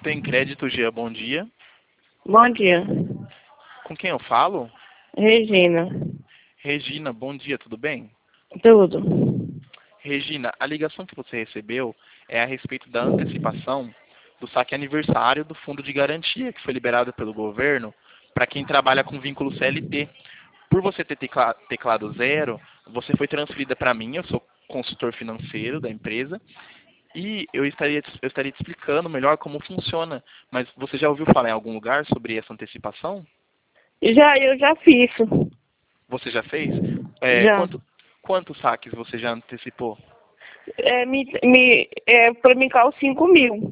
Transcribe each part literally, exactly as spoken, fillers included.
Tem Crédito G, bom dia. Bom dia. Com quem eu falo? Regina. Regina, bom dia, tudo bem? Tudo. Regina, a ligação que você recebeu é a respeito da antecipação do saque aniversário do Fundo de Garantia, que foi liberado pelo governo para quem trabalha com vínculo C L T. Por você ter tecla- teclado zero, você foi transferida para mim, eu sou consultor financeiro da empresa, e eu estaria, te- eu estaria te explicando melhor como funciona. Mas você já ouviu falar em algum lugar sobre essa antecipação? Já, eu já fiz. Você já fez? É, Já. quanto, quantos saques você já antecipou? É, me, me, é, pra mim cá os cinco mil.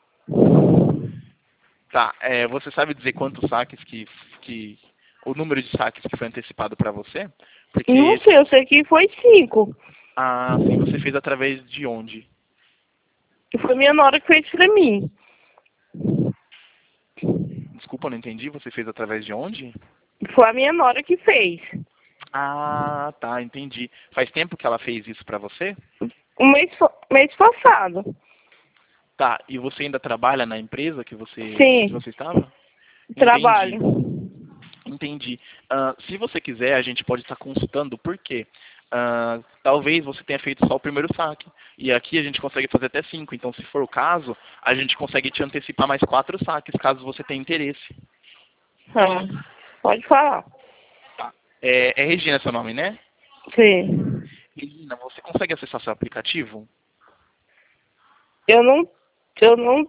Tá, é, você sabe dizer quantos saques que, que... o número de saques que foi antecipado para você? Não Porque, sei, eu sei que foi cinco. ah, sim, você fez através de onde? E foi minha nora que fez pra mim. Desculpa, não entendi. Você fez através de onde? Foi a minha nora que fez. Ah, tá, entendi. Faz tempo que ela fez isso pra você? O mês, fa- mês passado. Tá, e você ainda trabalha na empresa que você, que Sim, você estava? Entendi, trabalho. entendi. Ah, se você quiser, a gente pode estar consultando por quê. Ah, talvez você tenha feito só o primeiro saque. E aqui a gente consegue fazer até cinco. Então, se for o caso, a gente consegue te antecipar mais quatro saques, caso você tenha interesse. Ah, pode falar. Tá. É, é Regina seu nome, né? Sim. Regina, você consegue acessar seu aplicativo? Eu não, eu não,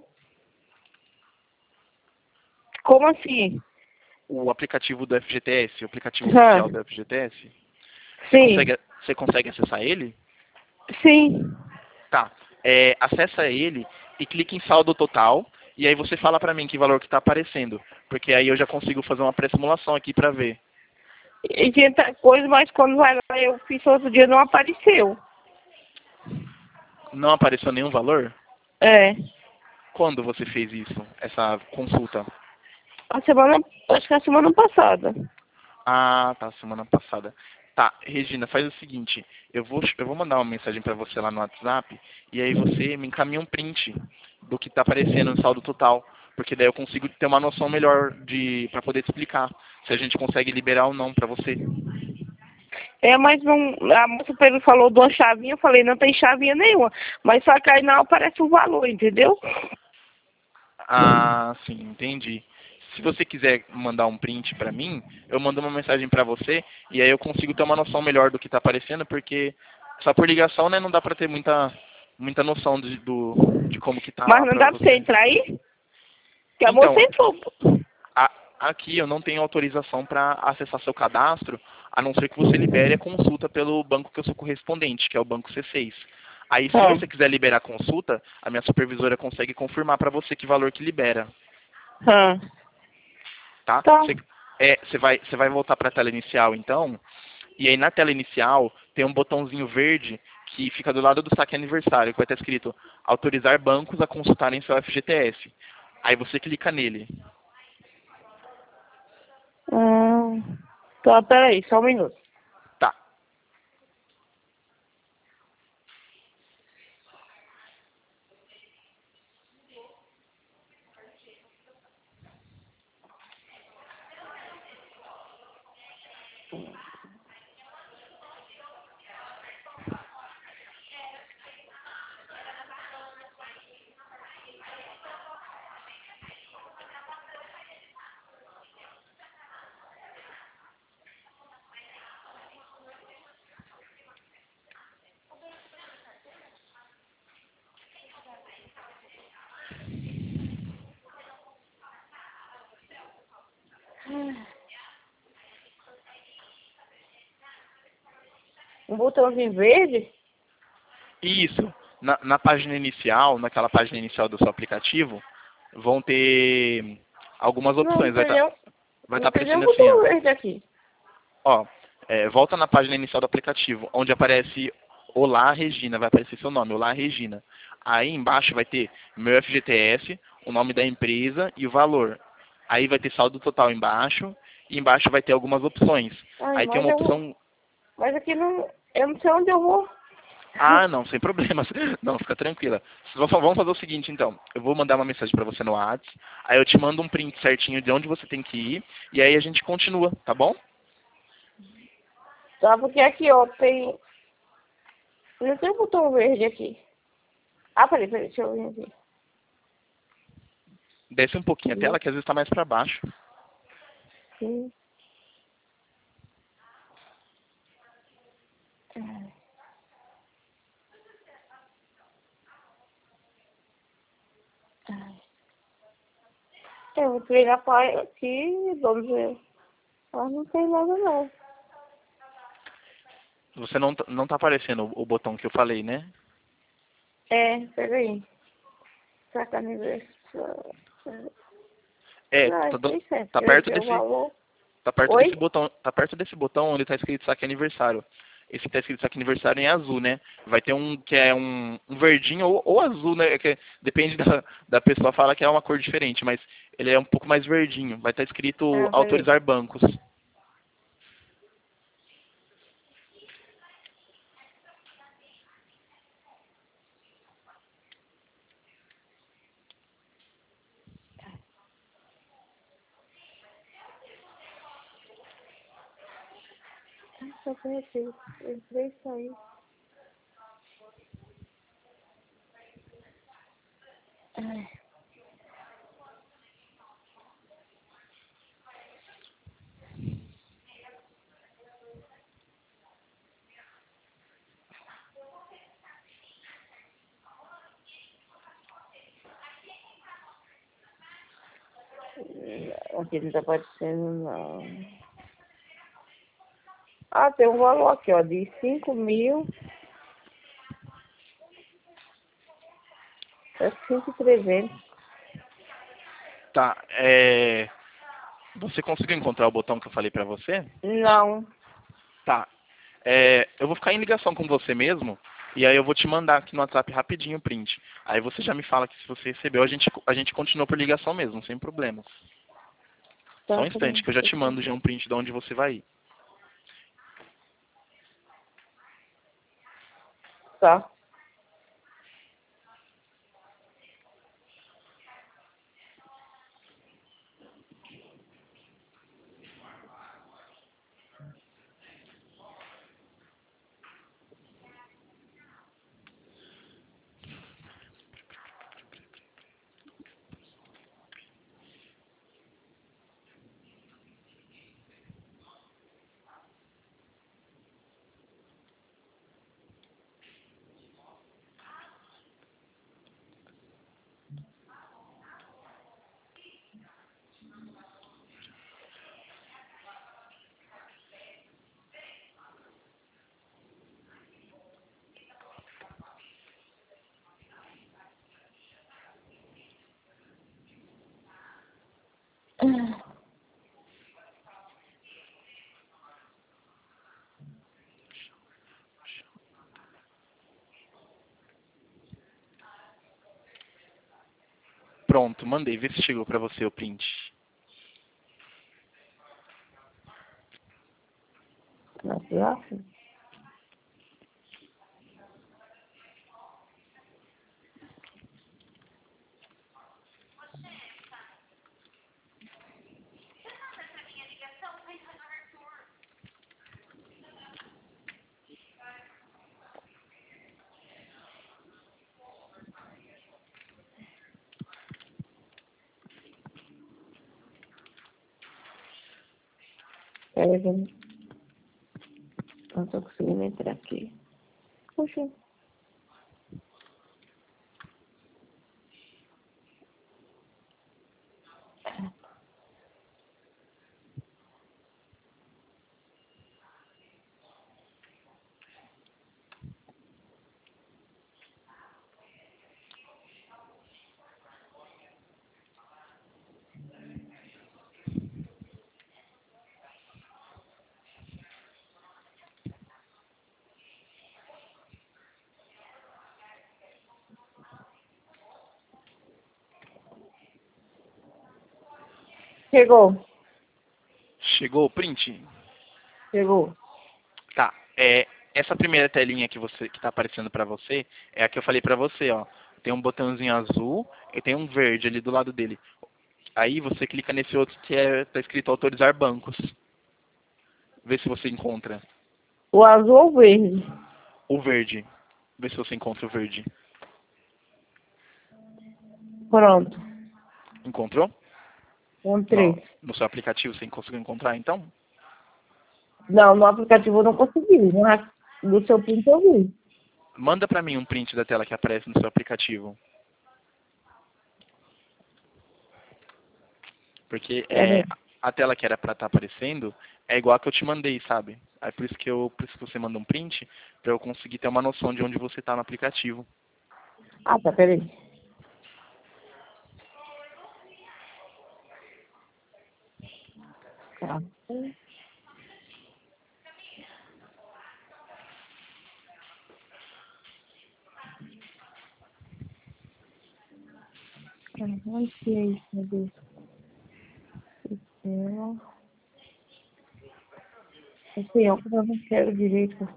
como assim? O aplicativo do F G T S, o aplicativo Ah, oficial do F G T S? Você sim, consegue, você consegue acessar ele? sim. Tá. É, acessa ele e clica em saldo total. E aí você fala pra mim que valor que tá aparecendo. Porque aí eu já consigo fazer uma pré-simulação aqui pra ver. E tinha outra coisa, mas quando vai lá, eu fiz outro dia, não apareceu. Não apareceu nenhum valor? É. Quando você fez isso, essa consulta? A semana, acho que a semana passada. Ah, tá, semana passada. Tá, Regina, faz o seguinte, eu vou, eu vou mandar uma mensagem pra você lá no WhatsApp e aí você me encaminha um print do que tá aparecendo no saldo total, porque daí eu consigo ter uma noção melhor de para poder te explicar se a gente consegue liberar ou não pra você. É, mas não, a moça Pedro falou de uma chavinha, eu falei, não tem chavinha nenhuma. Mas só que aí não aparece o valor, entendeu? Ah, sim, entendi. Se você quiser mandar um print pra mim, eu mando uma mensagem pra você e aí eu consigo ter uma noção melhor do que tá aparecendo, porque só por ligação, né, não dá pra ter muita muita noção de, do, de como que tá Mas lá não pra dá pra você você. entrar aí? Que a moça Então, entrou. a- aqui eu não tenho autorização para acessar seu cadastro, a não ser que você libere a consulta pelo banco que eu sou correspondente, que é o banco C seis. Aí, se Ah, você quiser liberar a consulta, a minha supervisora consegue confirmar para você que valor que libera, ah. tá? Tá. Você, é, você vai, você vai voltar para a tela inicial, então, e aí na tela inicial tem um botãozinho verde que fica do lado do saque aniversário, que vai estar escrito autorizar bancos a consultarem seu F G T S. Aí você clica nele. Ah, tá, peraí, só um minuto. Tá. Um botãozinho verde? Isso. Na, na página inicial, naquela página inicial do seu aplicativo, vão ter algumas Não, não opções. Vai tem estar nenhum, vai tá não tem nenhum aparecendo assim, botão ó. verde aqui. Ó, é, volta na página inicial do aplicativo, onde aparece Olá Regina, vai aparecer seu nome, Olá Regina. Aí embaixo vai ter meu F G T S, o nome da empresa e o valor. Aí vai ter saldo total embaixo, e embaixo vai ter algumas opções. Ai, Aí tem mas uma eu, opção. mas aqui não, eu não sei onde eu vou. Ah, não, sem problemas. Não, fica tranquila. Vamos vamos fazer o seguinte, então. Eu vou mandar uma mensagem pra você no WhatsApp, aí eu te mando um print certinho de onde você tem que ir, e aí a gente continua, tá bom? Tá, porque aqui, ó, tem... Não tem um botão verde aqui. Ah, peraí, peraí, deixa eu ver aqui. Desce um pouquinho a tela, que às vezes tá mais pra baixo. Sim. Ai. Ai. Eu entrei na página aqui, vamos ver. Mas não tem nada não. Você não, tá- não tá aparecendo o, o botão que eu falei, né? É, peraí. Saca aniversário. É, Não, tá, isso do- aí certo. tá Eu perto tenho o desse, valor. tá perto desse Oi? botão, tá perto desse botão onde tá escrito saque aniversário. Esse que tá escrito saque aniversário em azul, né? Vai ter um que é um, um verdinho ou, ou azul, né? Que depende da, da pessoa, fala que é uma cor diferente, mas ele é um pouco mais verdinho. Vai estar escrito Ah, peraí. autorizar bancos. Só tem aqui. Entrei e saí. Ai. Não, aqui não tá aparecendo não. Ah, tem um valor aqui, ó, de cinco mil, é cinco mil e trezentos. Tá, é... Você conseguiu encontrar o botão que eu falei pra você? Não. Tá. É, eu vou ficar em ligação com você mesmo, e aí eu vou te mandar aqui no WhatsApp rapidinho o print. Aí você já me fala que se você recebeu, a gente, a gente continua por ligação mesmo, sem problemas. Só Tá, um instante, peraí. que eu já te mando já um print de onde você vai ir. Tá. Pronto, mandei. Vê se chegou pra você o print. Na praça? Peraí, que eu não tô conseguindo entrar aqui. Puxa. Chegou. Chegou o print? Chegou. Tá. É, essa primeira telinha que você que está aparecendo para você é a que eu falei para você, ó. Tem um botãozinho azul e tem um verde ali do lado dele. Aí você clica nesse outro que é tá escrito autorizar bancos. Vê se você encontra O azul ou o verde? o verde. Vê se você encontra o verde. Pronto. Encontrou? No, Encontrei. no seu aplicativo você conseguiu encontrar então? Não, no aplicativo eu não consegui. Mas do seu print eu vi. Manda para mim um print da tela que aparece no seu aplicativo. Porque Peraí. é, a tela que era para estar aparecendo é igual a que eu te mandei, sabe? Aí por isso que eu por isso que você manda um print para eu conseguir ter uma noção de onde você está no aplicativo. Ah, tá, peraí. Tá. Onde que é isso, meu Deus? Sistema. Assim, ó, eu não quero direito.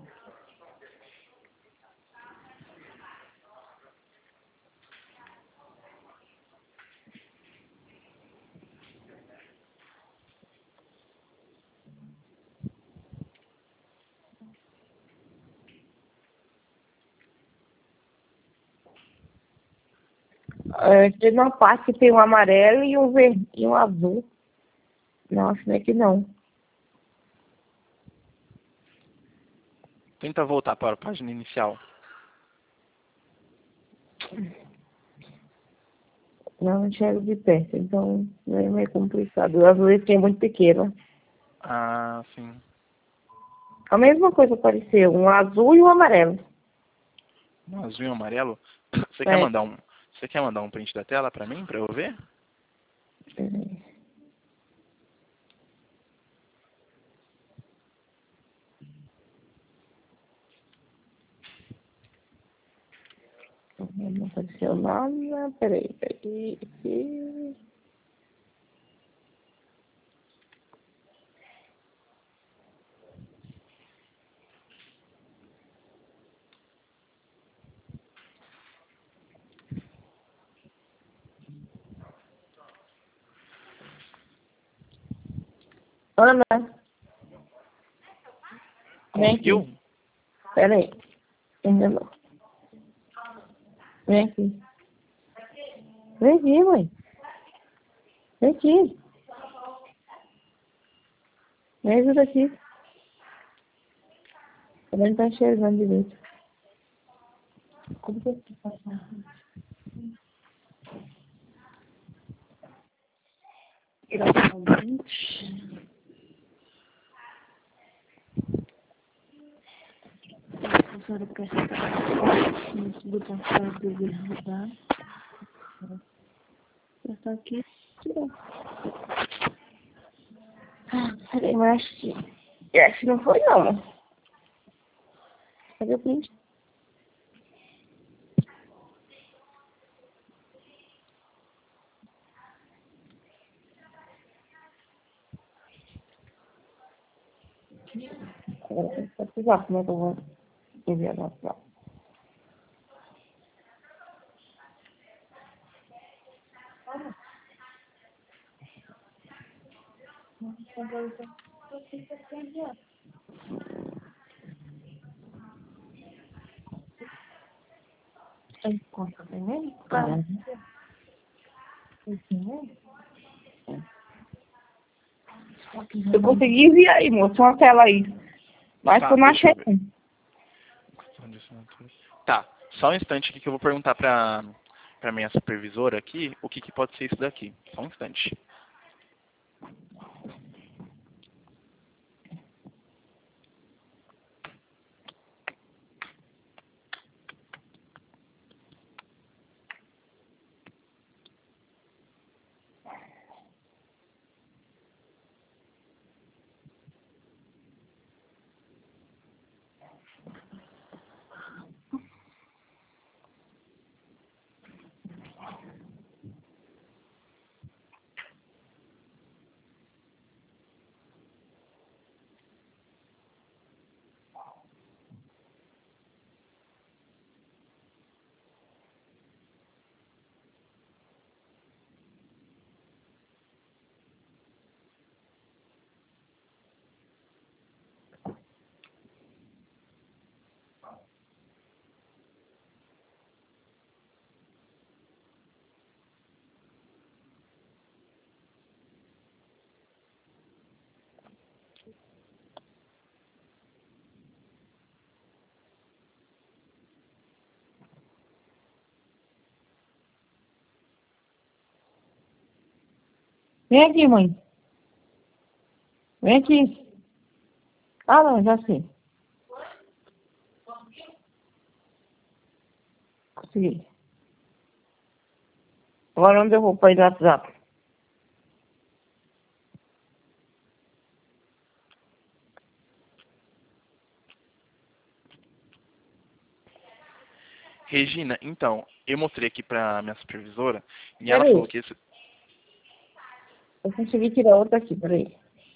É, tem uma parte que tem um amarelo e um verde e um azul. Não, acho que não é que não. Tenta voltar para a página inicial. Não enxergo de perto, então é meio complicado. O azul é muito pequeno. Ah, sim. A mesma coisa apareceu, um azul e um amarelo. Um azul e um amarelo. Você quer É. mandar um você quer mandar um print da tela para mim para eu ver? Peraí. Não apareceu nada. Peraí, peraí. Aqui. Ana, vem Conseguiu? aqui. Peraí. Ainda não. Vem aqui. Vem aqui, mãe. Vem aqui. Me ajuda aqui. Também não tá enxergando direito. Como que eu faço? Tirar o print. Professora, prestar nesse botão para dever rodar. Prestar aqui. Tirar. Ah, peraí, mas acho que... Eu acho que não foi, não. Cadê o print? Agora tem que precisar, como é que eu vou enviar na tela? Tem conta também? Claro. Eu consegui enviar aí, moço, uma tela aí. Mas Tá, eu não deixa achei. eu ver. Tá, só um instante aqui que eu vou perguntar para para minha supervisora aqui o que, que pode ser isso daqui. Só um instante. Vem aqui, mãe. Vem aqui. Ah, não, já sei. Consegui. Agora onde eu vou para ir no WhatsApp? Regina, então, eu mostrei aqui pra minha supervisora e ela falou Peraí. que esse... Eu consegui tirar outra aqui, peraí.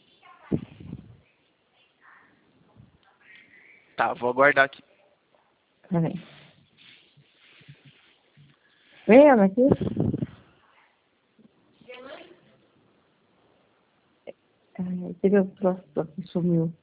Tá, vou aguardar aqui. Peraí. Vem, Ana, aqui. Ai, teve o próximo que sumiu.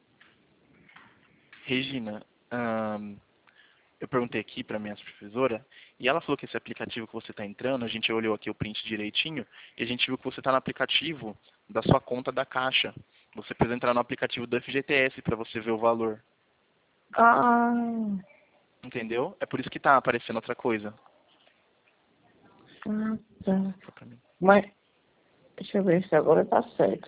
Regina, ahn, eu perguntei aqui pra minha supervisora e ela falou que esse aplicativo que você está entrando, a gente olhou aqui o print direitinho e a gente viu que você está no aplicativo da sua conta da Caixa. Você precisa entrar no aplicativo do F G T S para você ver o valor. Ah, Entendeu? É por isso que tá aparecendo outra coisa. ah, tá. Só pra mim. Mas, deixa eu ver se agora tá certo.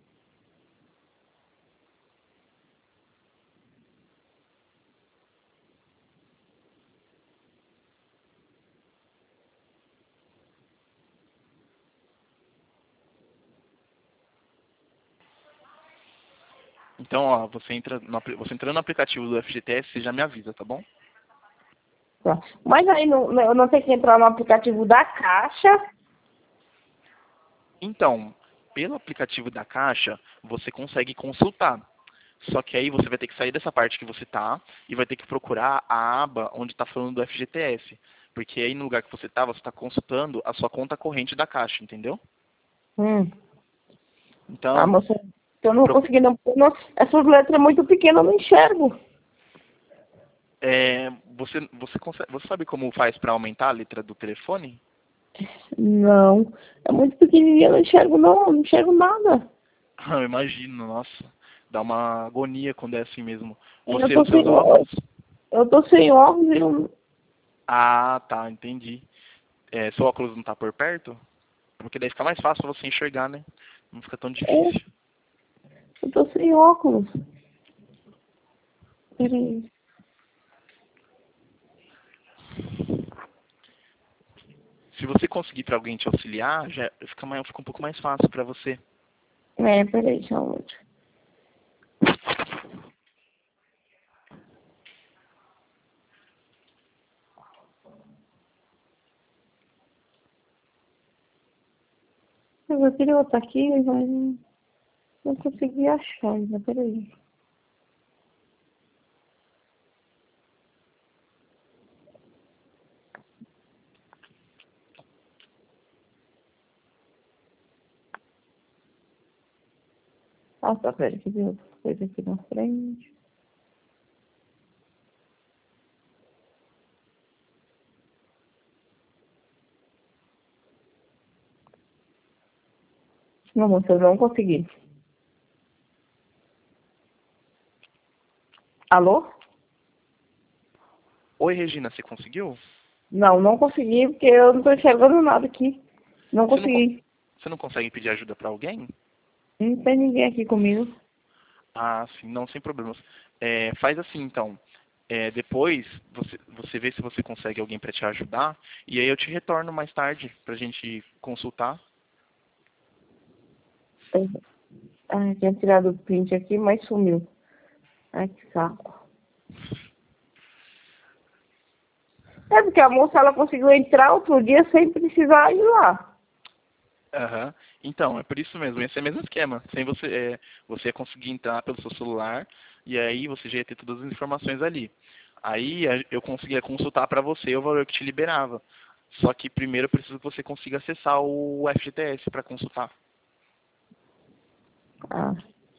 Então, ó, você entra no, apli- você entrando no aplicativo do F G T S, você já me avisa, tá bom? Tá. Mas aí não, não- eu não tenho que entrar no aplicativo da Caixa. Então, pelo aplicativo da Caixa, você consegue consultar. Só que aí você vai ter que sair dessa parte que você tá e vai ter que procurar a aba onde está falando do F G T S. Porque aí no lugar que você tá, você está consultando a sua conta corrente da Caixa, entendeu? Hum. Ah, Então, moça, eu não vou procu- conseguir não. não essas letras muito pequenas eu não enxergo. é, você, você, consegue, você sabe como faz para aumentar a letra do telefone? Não. É muito pequenininha, eu não enxergo não, não enxergo nada. Ah, eu imagino, nossa. Dá uma agonia quando é assim mesmo. Eu Você tô usa seus sem, óculos? eu tô sem óculos e eu, Ah, tá, entendi. É, seu óculos não tá por perto? Porque daí fica mais fácil você enxergar, né? Não fica tão é, difícil. eu tô sem óculos. Peraí. Se você conseguir para alguém te auxiliar, já fica, mais, fica um pouco mais fácil para você. É, peraí, deixa eu ver. Eu queria outra aqui, mas não não consegui achar ainda, peraí. Ah, tá, peraí, que tem outra coisa aqui na frente. Não, moça, eu não consegui. Alô? Oi, Regina, você conseguiu? Não, não consegui, porque eu não tô enxergando nada aqui. Não Você não, con- consegui. você não consegue pedir ajuda para alguém? Não tem ninguém aqui comigo. Ah, sim, não, sem problemas. É, faz assim, então. É, depois, você, você vê se você consegue alguém para te ajudar. E aí eu te retorno mais tarde pra gente consultar. Ah, tinha tirado o print aqui, mas sumiu. Ai, que saco. É porque a moça, ela conseguiu entrar outro dia sem precisar ir lá. Aham. Então, é por isso mesmo. Esse é o mesmo esquema. Sem você, é, você ia conseguir entrar pelo seu celular e aí você já ia ter todas as informações ali. Aí a- eu conseguia consultar para você o valor que te liberava. Só que primeiro eu preciso que você consiga acessar o F G T S para consultar. Ah.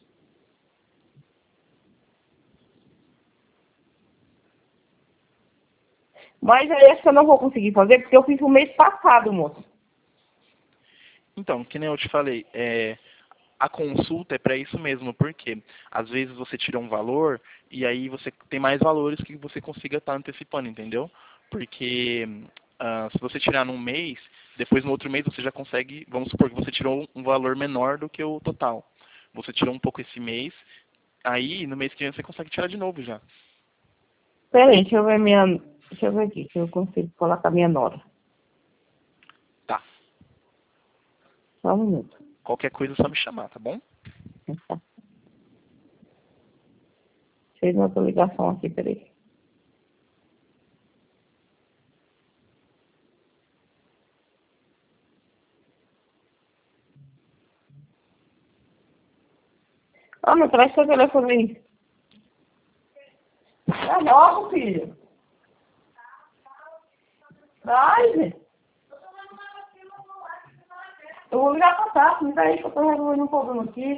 Mas aí essa eu não vou conseguir fazer, porque eu fiz o mês passado, moço. Então, que nem eu te falei, é, a consulta é para isso mesmo, porque às vezes você tira um valor e aí você tem mais valores que você consiga estar antecipando, entendeu? Porque Uh, se você tirar num mês, depois no outro mês você já consegue, vamos supor que você tirou um valor menor do que o total. Você tirou um pouco esse mês, aí no mês que vem você consegue tirar de novo já. Peraí, deixa eu ver minha... Deixa eu ver aqui, se eu consigo colocar minha nora. Tá. Só um minuto. Qualquer coisa é só me chamar, tá bom? Tá. Fez outra ligação aqui, peraí. Ah, não traz seu telefone aí. É logo, filho. Traz. Eu vou ligar pra tá, me dá aí que eu tô resolvendo um problema aqui.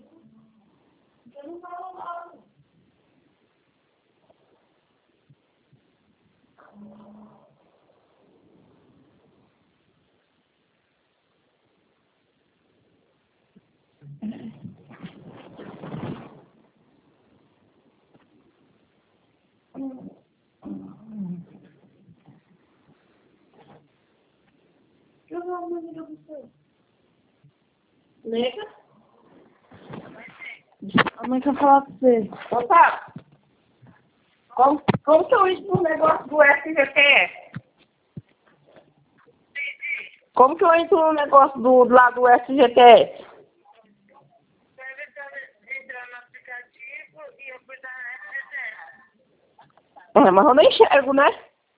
Eu vou ligar pra você. Liga. A mãe quer falar com você. Opa! Como, como que eu entro no negócio do S G T S? Como que eu entro no negócio do, lá do S G T S? Deve entrar no aplicativo e eu fui dar S G T S. É, mas eu nem enxergo, né?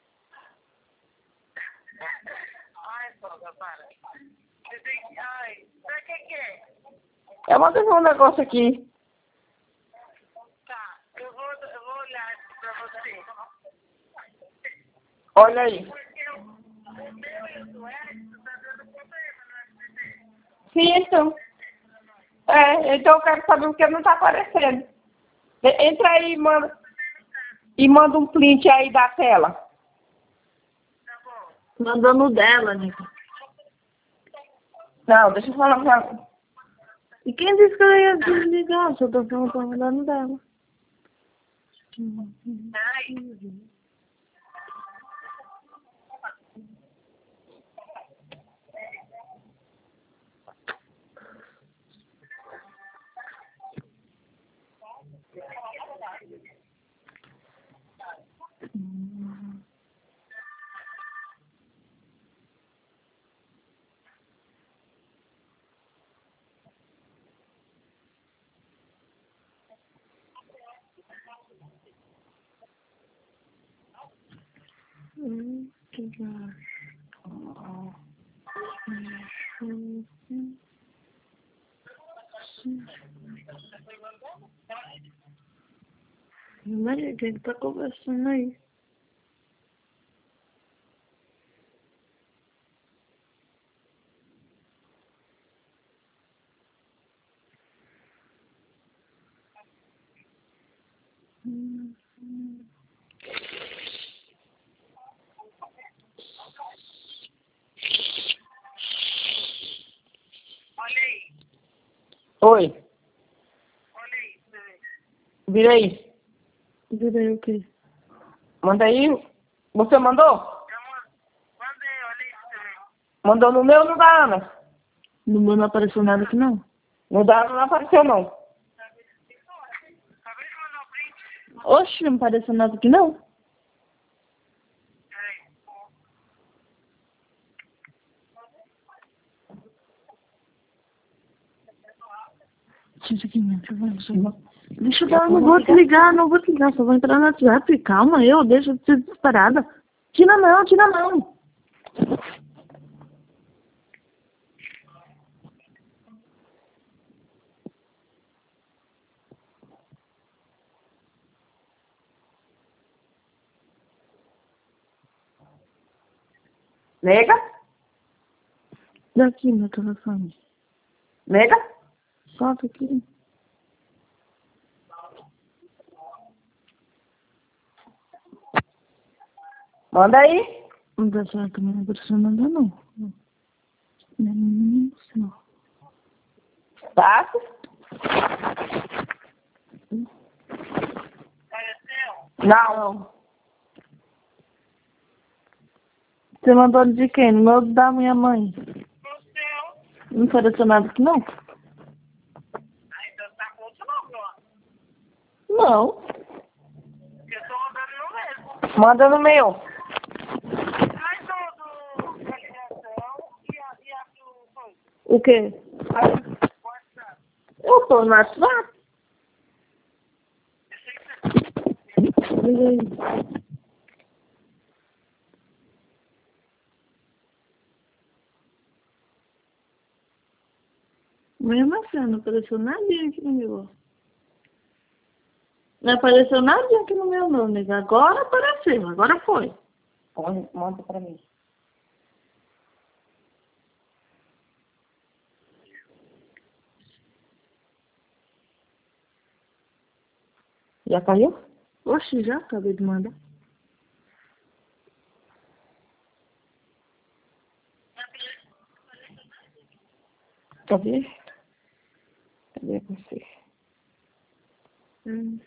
Ai, sogra, para. Você tem que... Ai, pra que que é? Eu vou ver um negócio aqui. Tá, eu vou, eu vou olhar isso pra você. Olha aí. Porque o, o meu e o do Edson tá dando problema no S G T S. Sim, então. É, então eu quero saber o que não tá aparecendo. E- Entra aí e manda, e manda um print aí da tela. Tá bom. Mandando dela, né? Não, deixa eu falar pra... E quem disse que eu ia desligar? Se eu tô falando dela. Ai, Hum, que gato. Mas quem tá conversando aí? Hum, hum. olha aí. Oi, Olha aí, peraí. vira aí. Virei o quê? Manda aí. Você mandou? Eu ma- mandei, olha aí, peraí. Mandou no meu ou no da Ana? No meu não apareceu nada aqui, não. No da Ana não apareceu, não. Acabei de mandar um print. Oxe, não apareceu nada aqui, não. Peraí. Deixa aqui, deixa eu ver, deixa eu ver. Deixa eu dar, não vou te ligar, não vou te ligar, só vou entrar no WhatsApp. Calma, eu, deixa de ser disparada. Tira não, tira não. Nega? Daqui, meu telefone. Nega? Solta aqui. Manda aí. Não dá certo, mas não precisa mandar, não. Não, não, não, não. Tá? Apareceu? Não. Você mandou de quem? No meu da minha mãe. No seu. Não apareceu nada aqui, não? Ah, então tá com outro nome, Não. porque eu tô mandando no mesmo. Manda no meu. Mas o do da ligação e a, e a do coisa. O quê? WhatsApp. Eu tô no WhatsApp. Eu sei que você Liga aí. Mesmo assim, não apareceu nada aqui no meu. Não apareceu nada aqui no meu, não, nega. Agora apareceu, agora foi. Põe, manda pra mim. Já caiu? Oxi, já acabei de mandar. Cadê? Cadê você? Hum.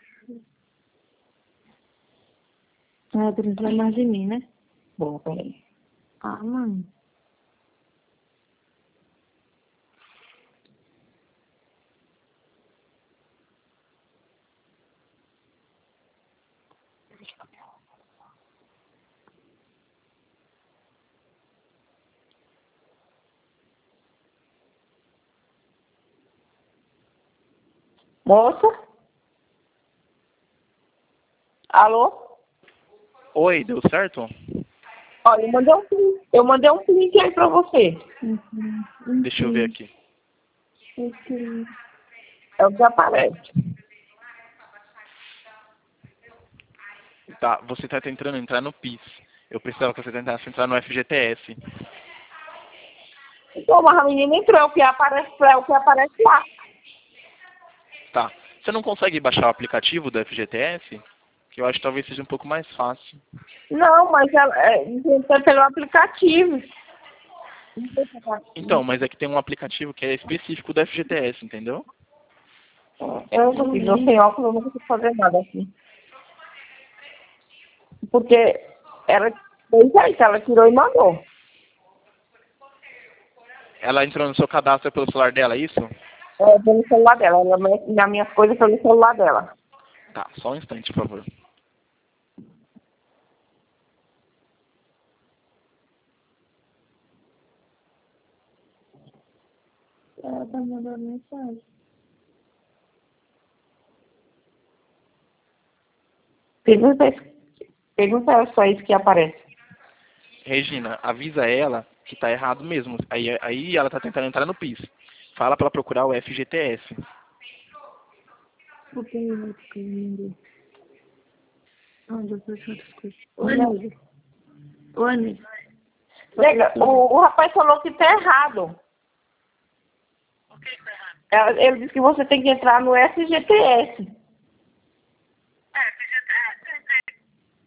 Ah, precisa mais de mim, né? Bom, peraí. Ah, mano. Moça? Alô? Oi, deu certo? Olha, eu mandei um print. Eu mandei um print aí pra você. Uhum. Deixa eu ver aqui. Ok. É o que aparece. Tá, você tá tentando entrar no P I S. Eu precisava que você tentasse entrar no F G T S. Então, mas a menina entrou, é o que aparece, é o que aparece lá. Tá. Você não consegue baixar o aplicativo do F G T S? Que eu acho que talvez seja um pouco mais fácil. Não, mas ela, é, é pelo aplicativo. Então, mas é que tem um aplicativo que é específico do F G T S, entendeu? Eu não consigo, eu sem óculos, eu não consigo fazer nada aqui. Porque ela fez aí, que ela tirou e mandou. Ela entrou no seu cadastro pelo celular dela, é isso? É, pelo celular dela. Ela mexe nas minhas coisas pelo celular dela. Tá, só um instante, por favor. Ela tá mandando mensagem. Pergunta, pergunta só isso que aparece. Regina, avisa ela que tá errado mesmo. Aí, aí ela tá tentando entrar no P I S. Fala pra ela procurar o F G T S. O que é isso que eu mandei? Ah, já fechou outras coisas. Oi, nega. Oi, nega. Nega, o, o rapaz falou que tá errado. O que tá errado? Ela- Ele disse que você tem que entrar no F G T S. É, F G T S.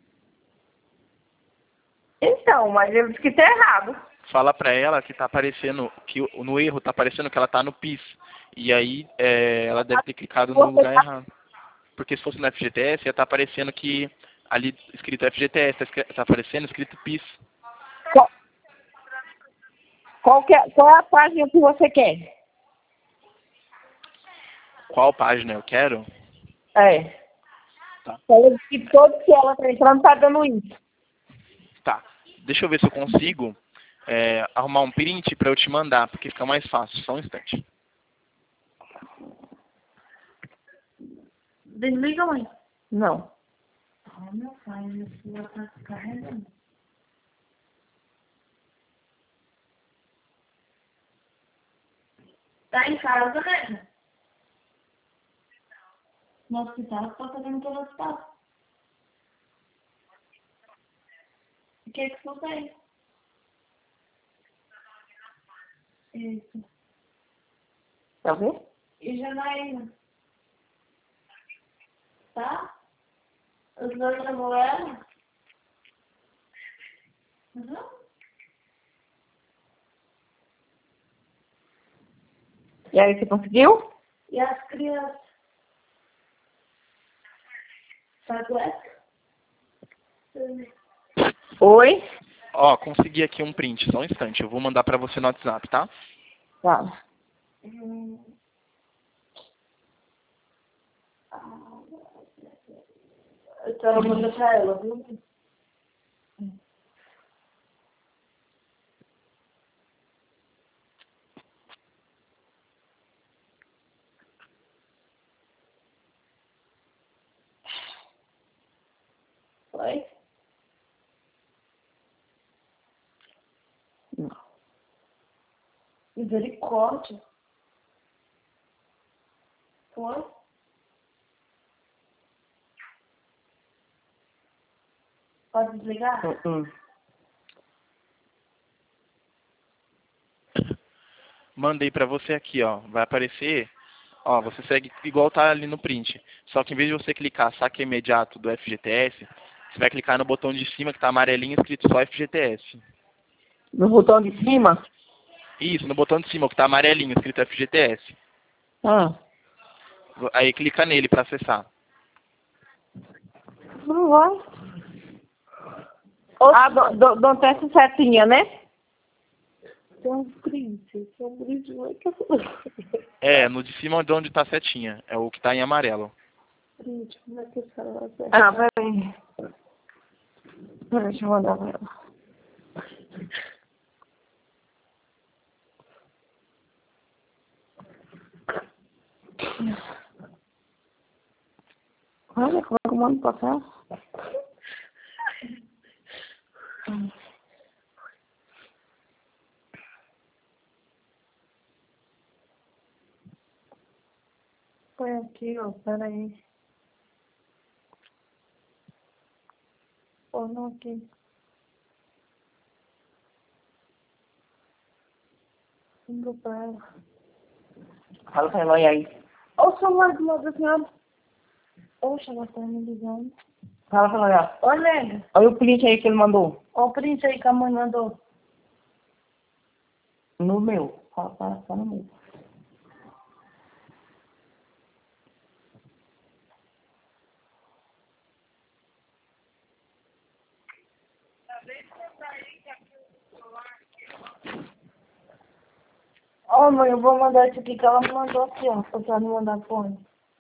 Então, mas ele disse que tá errado. Fala pra ela que tá aparecendo, que o- no erro tá aparecendo que ela tá no P I S. E aí é, ela deve ter clicado no Você lugar tá, errado. Porque se fosse no F G T S, ia estar aparecendo que ali escrito F G T S, tá, escri- tá aparecendo escrito P I S. qual, qual, que é, qual é a página que você quer? Qual página eu quero? É. Tá. Ela disse que todos que ela tá entrando tá dando isso. Tá. Deixa eu ver se eu consigo é, arrumar um print pra eu te mandar, porque fica mais fácil. Só um instante. Desliga, mãe. Não. Ah, meu pai, meu celular tá carregando. Tá em casa, né? No hospital, tô fazendo pelo hospital. O que que você fez? Isso. Tá vendo? E Janaína? Tá? Os dois levou ela? Uhum. E aí, você conseguiu? E as crianças? Tá doendo? Oi? Ó, consegui aqui um print, só um instante. Eu vou mandar pra você no WhatsApp, tá? Tá. Eu quero mandar pra ela, viu? Oi? Não. Misericórdia. Foi? Pode desligar? Hum. Mandei pra você aqui, ó. Vai aparecer. Ó, você segue igual tá ali no print. Só que em vez de você clicar saque imediato do F G T S, você vai clicar no botão de cima que tá amarelinho escrito só F G T S. No botão de cima? Isso, no botão de cima, que tá amarelinho escrito F G T S. Ah. Aí clica nele pra acessar. Não vai. Ah, do, do, do teste setinha, né? Tem um print. Tem um print. Vai que eu... É, no de cima de onde tá a setinha. É o que tá em amarelo. Print. Como é que esse cara vai ser? Ah, peraí. Peraí, deixa eu mandar pra ela. Olha como é que eu mando pra cá. Põe aqui, ó. Peraí. Põe não aqui. Manda pra ela. Fala pra ela aí. Ô, seu marido, meu senhora. Oxa, ela tá me ligando. Fala pra ela. Ô, nega. Olha o print aí que ele mandou. Ó o print aí que a mãe mandou. No meu. Fala, fala, fala no meu. Ó, mãe, eu vou mandar isso aqui que ela me mandou aqui, ó. Pra você me mandar fone.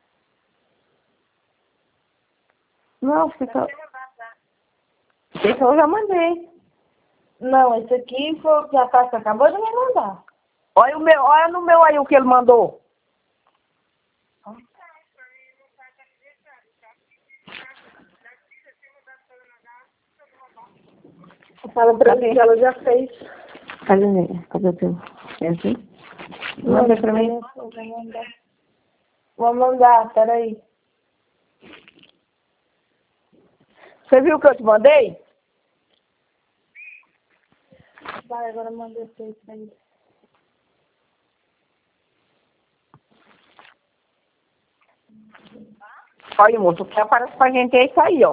Não, fica... Esse eu já mandei. Não, esse aqui foi o que a Cássia acabou de me mandar. Olha o meu, olha no meu aí o que ele mandou. Fala pra mim que ela já fez. Cadê ele? Cadê o teu? É assim? Manda pra mim. Vou mandar. Vou mandar, peraí. Você viu o que eu te mandei? Vai, agora manda esse aí. Olha, moço, o que aparece pra gente é isso aí, ó.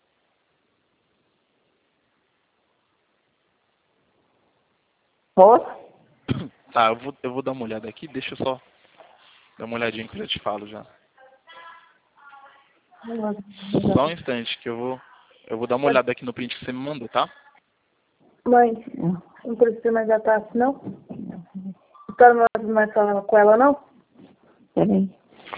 Moço? Tá, eu vou, eu vou dar uma olhada aqui. Deixa eu só dar uma olhadinha que eu já te falo já. Só um instante que eu vou... Eu vou dar uma olhada aqui no print que você me mandou, tá? Mãe, não precisa mais da taça, não? Não quero mais falar com ela, não? Peraí.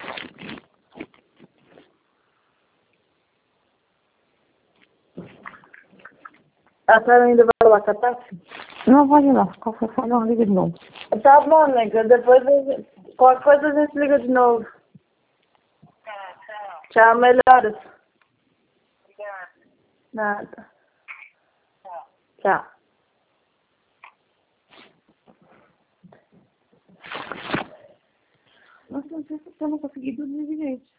A senhora ainda vai lá com a taça? Não, pode ir lá. Qualquer coisa, não, liga de novo. Tá bom, nega. Depois, a gente- qualquer coisa a gente liga de novo. Tchau, melhoras. Nada. Tchau. Nossa, não sei se eu não consegui dormir direito.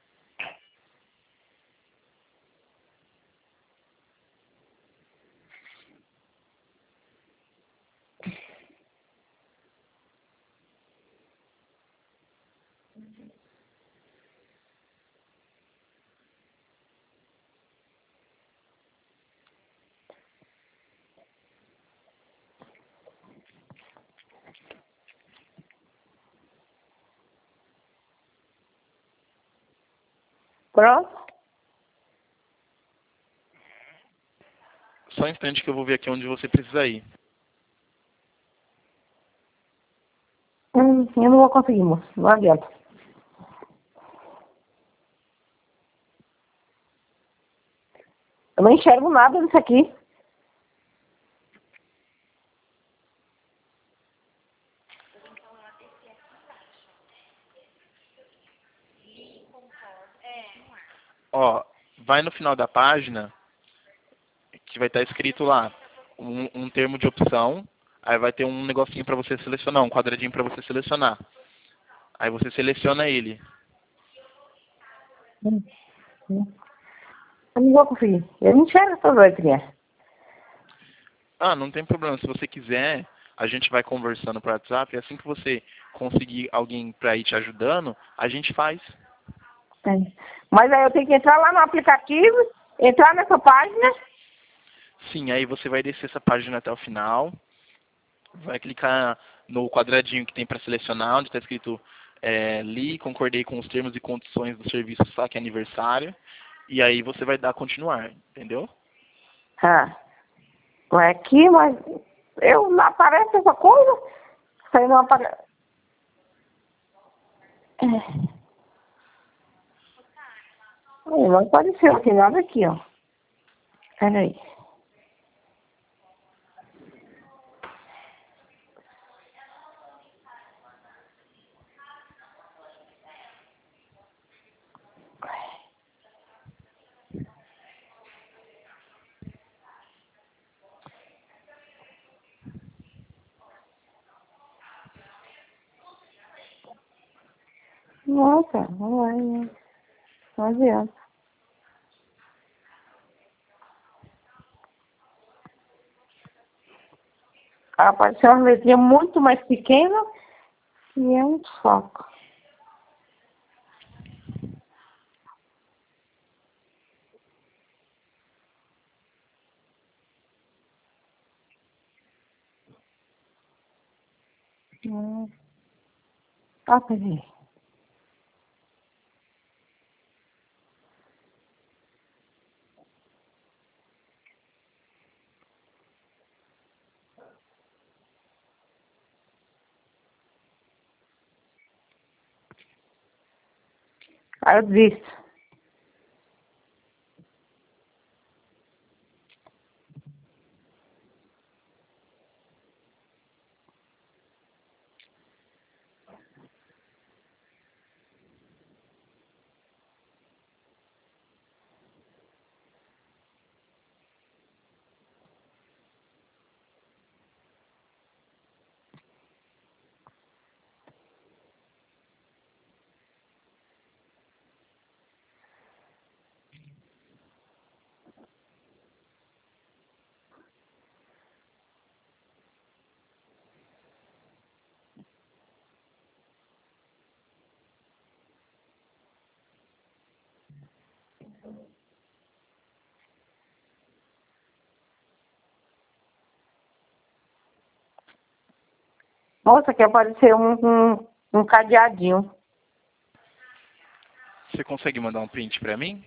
Pronto? só um instante que eu vou ver aqui onde você precisa ir. Hum, eu não vou conseguir, moço. Não adianta. Eu não enxergo nada disso aqui. Ó, vai no final da página, que vai estar escrito lá, um, um termo de opção, aí vai ter um negocinho para você selecionar, um quadradinho para você selecionar. Aí você seleciona ele. Hum, hum. Eu não vou conseguir. Eu não enxergo essas letrinhas. Ah, não tem problema. Se você quiser, a gente vai conversando por WhatsApp, e assim que você conseguir alguém para ir te ajudando, a gente faz. É. Mas aí eu tenho que entrar lá no aplicativo, entrar nessa página. Sim, aí você vai descer essa página até o final, vai clicar no quadradinho que tem para selecionar, onde está escrito é, li, concordei com os termos e condições do serviço saque aniversário, e aí você vai dar continuar, entendeu? Ah, vai aqui, mas eu não aparece essa coisa. Isso aí não aparece. É. Aí, não apareceu aqui nada aqui, ó. Peraí. Nossa, não vai, né? Não adianta. Apareceu uma letrinha muito mais pequena e é um foco. Hum. Ah, peraí. Aí eu desisto. Nossa, aqui apareceu um, um, um cadeadinho. Você consegue mandar um print para mim?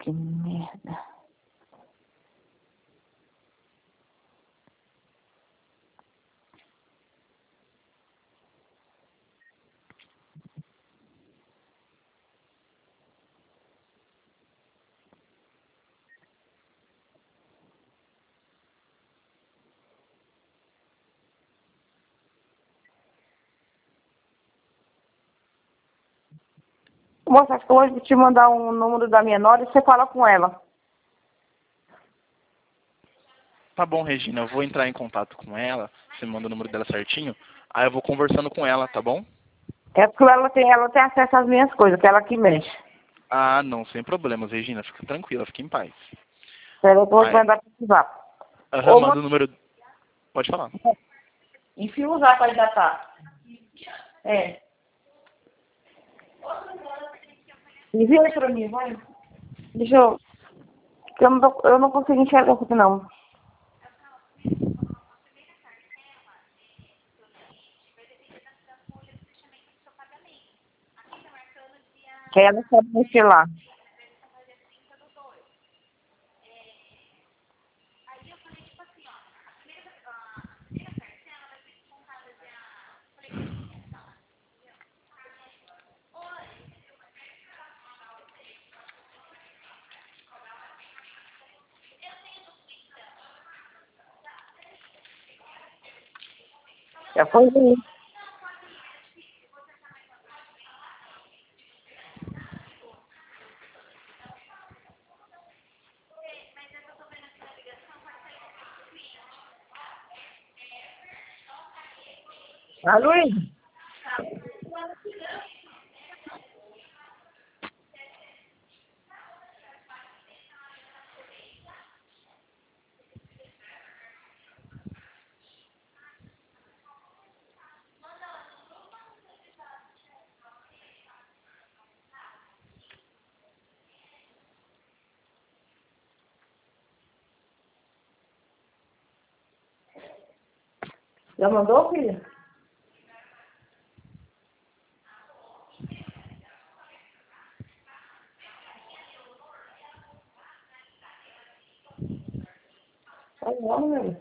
Que merda. Moça, acho que eu vou te mandar um número da minha nora e você fala com ela. Tá bom, Regina, eu vou entrar em contato com ela, você me manda o número dela certinho, aí eu vou conversando com ela, tá bom? É porque ela tem, ela tem acesso às minhas coisas, que ela que mexe. Ah, não, sem problemas, Regina, fica tranquila, fica em paz. Ela eu vou Aí, mandar pro WhatsApp. aham, Ô, manda o número... Pode falar. enfia o zap aí da tá. É. Envia aí pra mim, vai. Deixa eu... que Eu não, tô, eu não consigo enxergar aqui, não. Que ela sabe mexer lá. Já foi aí. Ah, Luiz? Já mandou, filha? Tá bom, meu.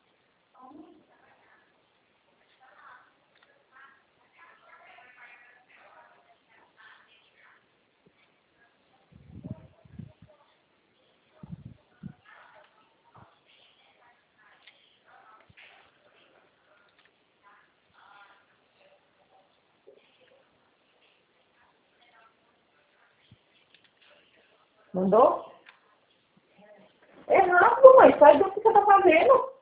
Mandou? É rápido, mãe. Sai do que você tá fazendo.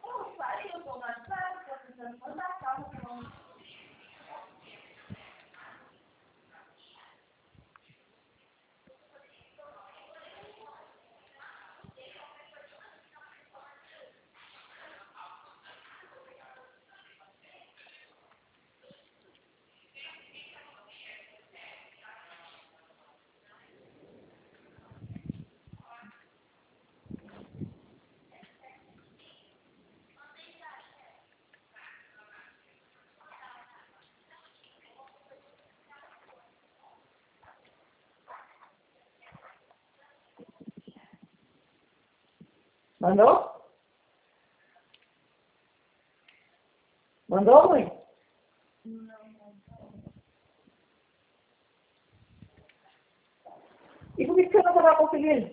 Mandou? Mandou, mãe? E por que você não vai conseguir?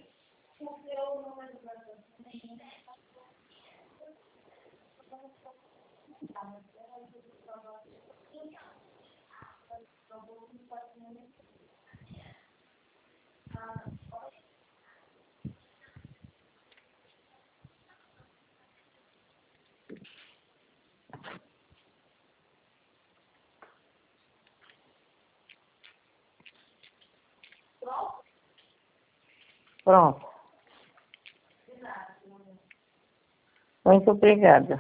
Pronto. Muito obrigada.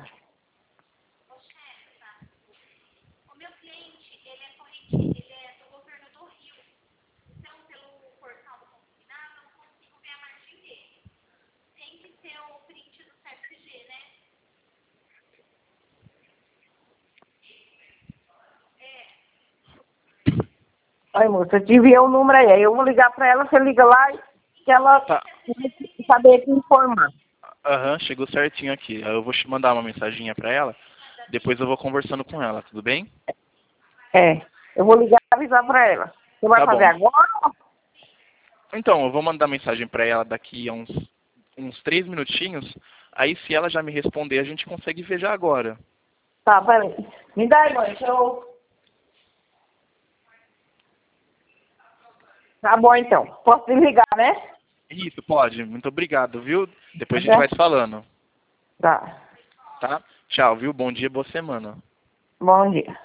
Ai, moça, eu te enviei o número aí. Aí eu vou ligar pra ela, você liga lá e... que ela Tá. tem que saber te informar. Aham, chegou certinho aqui. Eu vou te mandar uma mensaginha pra ela. Depois eu vou conversando com ela, tudo bem? É, eu vou ligar e avisar pra ela. Você vai Tá fazer bom. agora? Então, eu vou mandar mensagem pra ela daqui a uns, uns três minutinhos. Aí, se ela já me responder, a gente consegue ver já agora. Tá, peraí. Me dá aí, mãe, deixa eu... Tá bom, então. Posso desligar, né? Isso, pode. Muito obrigado, viu? Depois a Tá. gente vai se falando. Tá. Tá? Tchau, viu? Bom dia, boa semana. Bom dia.